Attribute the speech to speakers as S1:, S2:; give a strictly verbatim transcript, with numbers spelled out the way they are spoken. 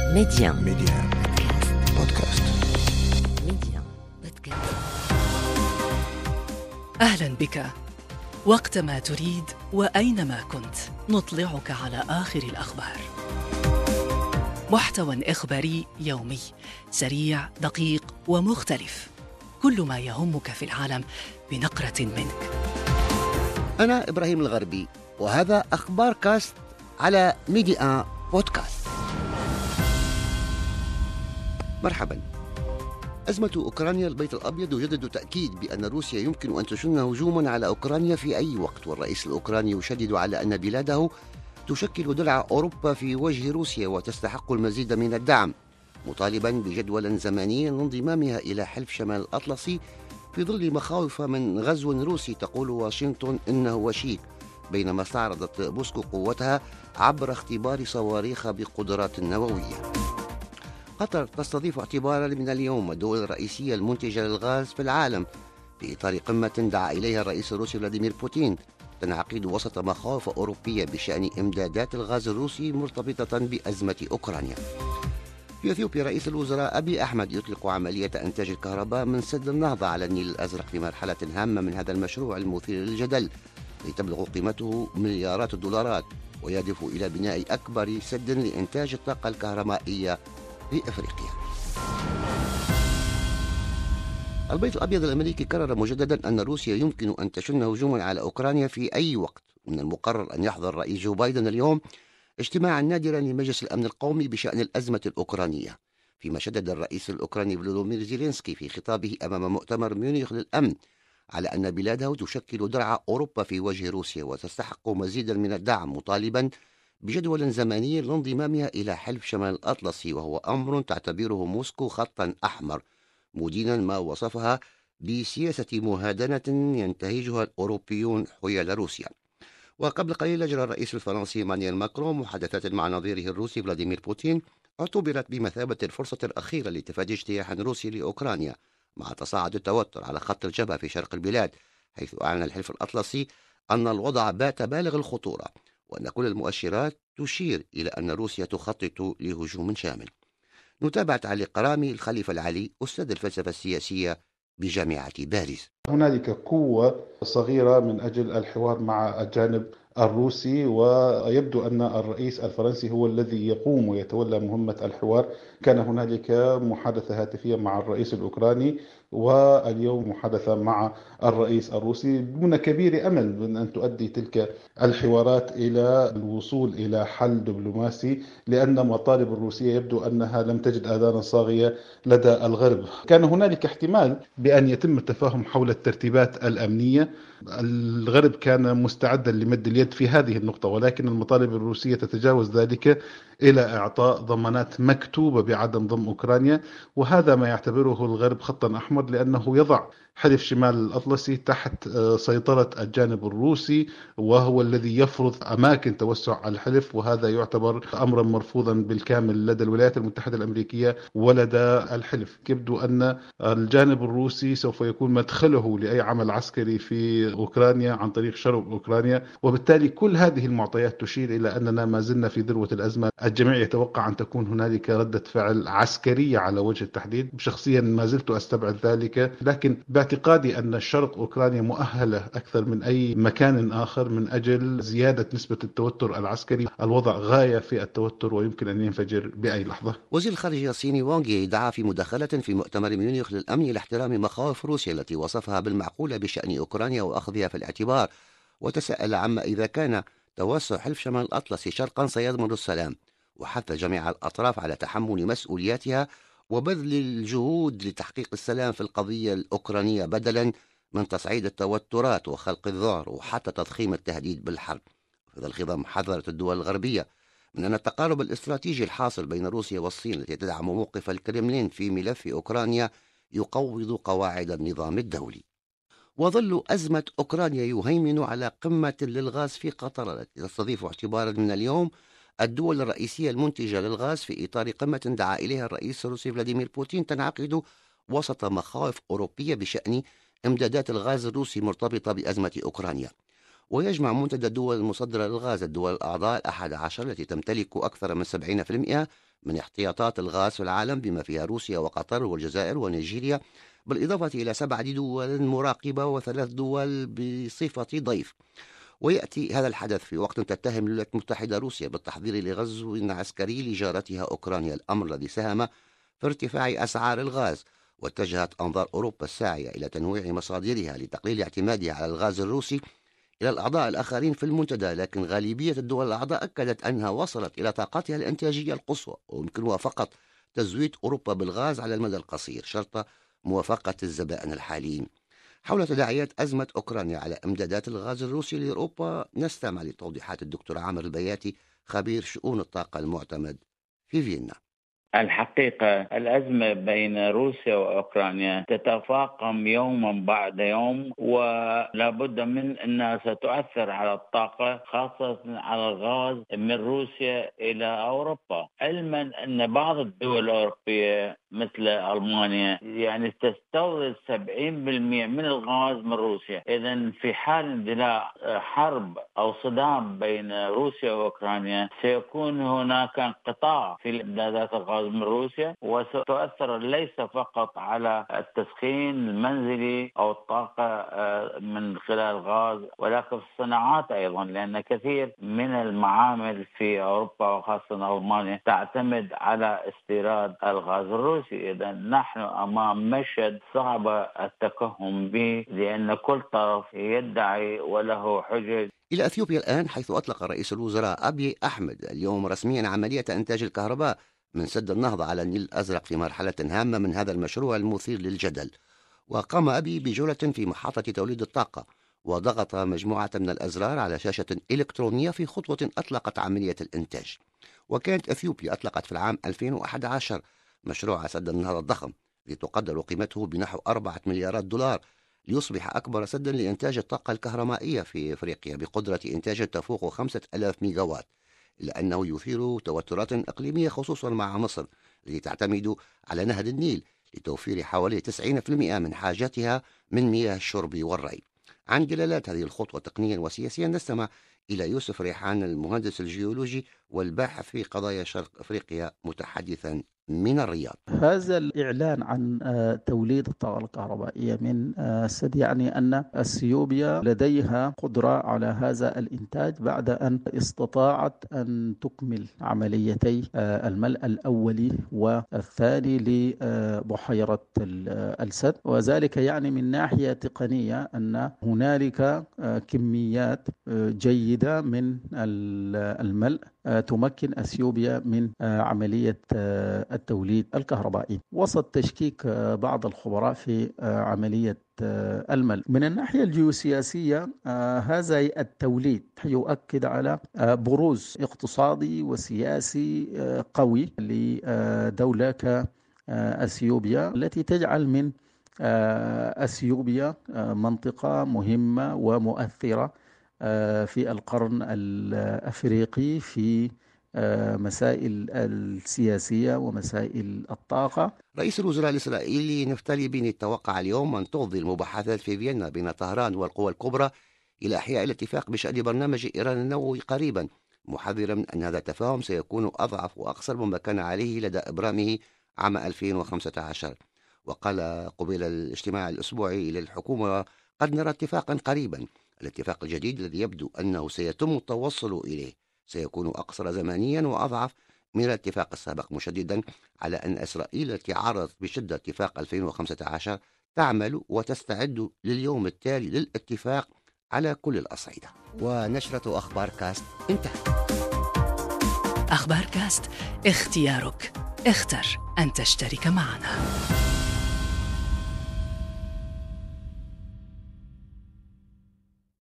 S1: ميديان
S2: ميديان بودكاست.
S1: ميديان بودكاست.
S3: أهلا بك وقتما تريد وأينما كنت، نطلعك على آخر الأخبار. محتوى إخباري يومي سريع دقيق ومختلف، كل ما يهمك في العالم بنقرة منك.
S4: أنا إبراهيم الغربي، وهذا أخبار كاست على ميديان بودكاست. مرحبا. أزمة أوكرانيا. البيت الأبيض يجدد تأكيد بأن روسيا يمكن أن تشن هجوما على أوكرانيا في أي وقت، والرئيس الأوكراني يشدد على أن بلاده تشكل ضلع أوروبا في وجه روسيا وتستحق المزيد من الدعم، مطالبا بجدول زمني لانضمامها إلى حلف شمال الأطلسي في ظل مخاوف من غزو روسي. تقول واشنطن إنه وشيك، بينما استعرضت موسكو قوتها عبر اختبار صواريخ بقدرات نووية. قطر تستضيف اعتبارا من اليوم الدول الرئيسية المنتجة للغاز في العالم في إطار قمة دعا إليها الرئيس الروسي فلاديمير بوتين، تنعقد وسط مخاوف أوروبية بشأن إمدادات الغاز الروسي مرتبطة بأزمة أوكرانيا. في أثيوبيا رئيس الوزراء أبي أحمد يطلق عملية إنتاج الكهرباء من سد النهضة على النيل الأزرق في مرحلة هامة من هذا المشروع المثير للجدل، لتبلغ قيمته مليارات الدولارات ويهدف إلى بناء أكبر سد لإنتاج الطاقة الكهربائية في أفريقيا. البيت الأبيض الأمريكي قرر مجددا أن روسيا يمكن أن تشن هجوما على أوكرانيا في أي وقت، ومن المقرر أن يحضر الرئيس جو بايدن اليوم اجتماعا نادرا لمجلس الأمن القومي بشأن الأزمة الأوكرانية، فيما شدد الرئيس الأوكراني فلوديمير زيلينسكي في خطابه أمام مؤتمر ميونخ للأمن على أن بلاده تشكل درع أوروبا في وجه روسيا وتستحق مزيدا من الدعم، مطالبا بجدول زمني لانضمامها إلى حلف شمال الأطلسي، وهو أمر تعتبره موسكو خطا أحمر، مدينا ما وصفها بسياسة مهادنة ينتهجها الأوروبيون حيال روسيا. وقبل قليل أجرى الرئيس الفرنسي مانويل ماكرون محادثات مع نظيره الروسي فلاديمير بوتين، اعتبرت بمثابة الفرصة الأخيرة لتفادي اجتياح روسي لأوكرانيا مع تصاعد التوتر على خط الجبهة في شرق البلاد، حيث أعلن الحلف الأطلسي أن الوضع بات بالغ الخطورة، وأن كل المؤشرات تشير إلى أن روسيا تخطط لهجوم شامل. نتابع تعليق رامي الخليفة العلي، أستاذ الفلسفة السياسية بجامعة باريس.
S5: هنالك قوة صغيرة من أجل الحوار مع الجانب الروسي، ويبدو أن الرئيس الفرنسي هو الذي يقوم ويتولى مهمة الحوار. كان هنالك محادثة هاتفية مع الرئيس الأوكراني، واليوم محادثة مع الرئيس الروسي، دون كبير أمل من أن تؤدي تلك الحوارات إلى الوصول إلى حل دبلوماسي، لأن المطالب الروسية يبدو أنها لم تجد آذانا صاغية لدى الغرب. كان هنالك احتمال بأن يتم التفاهم حول الترتيبات الأمنية، الغرب كان مستعدا لمد اليد في هذه النقطة، ولكن المطالب الروسية تتجاوز ذلك إلى إعطاء ضمانات مكتوبة بعدم ضم أوكرانيا، وهذا ما يعتبره الغرب خطا أحمر، لأنه يضع حلف شمال الأطلسي تحت سيطرة الجانب الروسي، وهو الذي يفرض أماكن توسع الحلف، وهذا يعتبر أمرا مرفوضا بالكامل لدى الولايات المتحدة الأمريكية ولدى الحلف. يبدو أن الجانب الروسي سوف يكون مدخله لأي عمل عسكري في أوكرانيا عن طريق شرق أوكرانيا، وبالتالي كل هذه المعطيات تشير إلى أننا ما زلنا في ذروة الأزمة. الجميع يتوقع أن تكون هنالك ردة فعل عسكرية على وجه التحديد، شخصيا ما زلت أستبعد ذلك، لكن باعتقادي أن شرق أوكرانيا مؤهلة أكثر من أي مكان آخر من أجل زيادة نسبة التوتر العسكري. الوضع غاية في التوتر ويمكن أن ينفجر بأي لحظة.
S4: وزير الخارجية الصيني وانغ يي دعا في مداخلة في مؤتمر ميونخ للأمن إلى احترام مخاوف روسيا التي وصفها بالمعقولة بشأن أوكرانيا وأخذها في الاعتبار، وتساءل عما إذا كان توسع حلف شمال الأطلسي شرقا سيضمن السلام، وحث جميع الأطراف على تحمل مسؤولياتها وبذل الجهود لتحقيق السلام في القضية الأوكرانية بدلا من تصعيد التوترات وخلق الذعر وحتى تضخيم التهديد بالحرب. في ظل الخضم حذرت الدول الغربية من أن التقارب الاستراتيجي الحاصل بين روسيا والصين التي تدعم موقف الكرملين في ملف أوكرانيا يقوض قواعد النظام الدولي. وظل أزمة أوكرانيا يهيمن على قمة للغاز في قطر التي تستضيف اعتبارا من اليوم الدول الرئيسية المنتجة للغاز في إطار قمة دعا إليها الرئيس الروسي فلاديمير بوتين، تنعقد وسط مخاوف أوروبية بشأن إمدادات الغاز الروسي مرتبطة بأزمة أوكرانيا. ويجمع منتدى الدول المصدرة للغاز الدول الأعضاء الأحد عشر التي تمتلك أكثر من سبعين بالمئة من احتياطات الغاز في العالم، بما فيها روسيا وقطر والجزائر ونيجيريا، بالإضافة إلى سبع دول مراقبة وثلاث دول بصفة ضيف. ويأتي هذا الحدث في وقت تتهم الولايات المتحدة روسيا بالتحضير لغزو عسكري لجارتها أوكرانيا، الأمر الذي ساهم في ارتفاع أسعار الغاز. واتجهت أنظار أوروبا الساعية إلى تنويع مصادرها لتقليل اعتمادها على الغاز الروسي إلى الأعضاء الآخرين في المنتدى، لكن غالبية الدول الأعضاء أكدت أنها وصلت إلى طاقتها الإنتاجية القصوى، ويمكنها فقط تزويد أوروبا بالغاز على المدى القصير شرط موافقة الزبائن الحاليين. حول تداعيات أزمة أوكرانيا على إمدادات الغاز الروسي لأوروبا نستمع لتوضيحات الدكتور عامر البياتي، خبير شؤون الطاقة المعتمد في فيينا.
S6: الحقيقة الأزمة بين روسيا وأوكرانيا تتفاقم يوما بعد يوم، ولا بد من أنها ستؤثر على الطاقة، خاصة على الغاز من روسيا إلى أوروبا، علما أن بعض الدول الأوروبية مثل ألمانيا يعني تستورد سبعين بالمئة من الغاز من روسيا. إذن في حال اندلاع حرب أو صدام بين روسيا وأوكرانيا سيكون هناك انقطاع في إمدادات الغاز من روسيا، وستؤثر ليس فقط على التسخين المنزلي أو الطاقة من خلال الغاز، ولكن في الصناعات أيضا، لأن كثير من المعامل في أوروبا وخاصة ألمانيا تعتمد على استيراد الغاز الروسي. إذا نحن أمام مشهد صعب التكهن به، لأن كل طرف يدعي وله حجج.
S4: إلى أثيوبيا الآن، حيث أطلق رئيس الوزراء أبي أحمد اليوم رسميا عملية إنتاج الكهرباء من سد النهضة على النيل الأزرق في مرحلة هامة من هذا المشروع المثير للجدل. وقام أبي بجولة في محطة توليد الطاقة وضغط مجموعة من الأزرار على شاشة إلكترونية في خطوة أطلقت عملية الإنتاج. وكانت أثيوبيا أطلقت في العام ألفين وأحد عشر مشروع سد النهضة الضخم الذي تقدر قيمته بنحو أربعة مليارات دولار، ليصبح أكبر سد لإنتاج الطاقة الكهربائية في أفريقيا بقدرة إنتاج تفوق خمسة آلاف ميجاوات، إلا أنه يثير توترات إقليمية خصوصا مع مصر التي تعتمد على نهر النيل لتوفير حوالي تسعين بالمئة من حاجاتها من مياه الشرب والري. عن دلالات هذه الخطوة تقنيا وسياسيا نستمع إلى يوسف ريحان، المهندس الجيولوجي والباحث في قضايا شرق أفريقيا، متحدثا من الرياض.
S7: هذا الإعلان عن توليد الطاقة الكهربائية من السد يعني أن أثيوبيا لديها قدرة على هذا الإنتاج بعد أن استطاعت أن تكمل عمليتي الملء الأولي والثاني لبحيرة السد، وذلك يعني من ناحية تقنية أن هنالك كميات جيدة من الملء تمكن أثيوبيا من عملية التوليد الكهربائي، وسط تشكيك بعض الخبراء في عملية الملء. من الناحية الجيوسياسية هذا التوليد يؤكد على بروز اقتصادي وسياسي قوي لدولة كأثيوبيا التي تجعل من أثيوبيا منطقة مهمة ومؤثرة في القرن الأفريقي في مسائل السياسية ومسائل الطاقة.
S4: رئيس الوزراء الإسرائيلي نفتالي بني توقع اليوم أن تفضي المباحثات في فيينا بين طهران والقوى الكبرى إلى إحياء الاتفاق بشأن برنامج إيران النووي قريبا، محذرا من أن هذا التفاهم سيكون أضعف وأقصر مما كان عليه لدى إبرامه عام ألفين وخمسة عشر. وقال قبيل الاجتماع الأسبوعي للحكومة: قد نرى اتفاقا قريبا. الاتفاق الجديد الذي يبدو أنه سيتم التوصل إليه سيكون أقصر زمنيا وأضعف من الاتفاق السابق، مشددا على أن إسرائيل التي عارضت بشدة اتفاق ألفين وخمسة عشر تعمل وتستعد لليوم التالي للاتفاق على كل الأصعدة. ونشرة أخبار كاست انتهت.
S3: أخبار كاست، اختيارك، اختر أن تشترك معنا.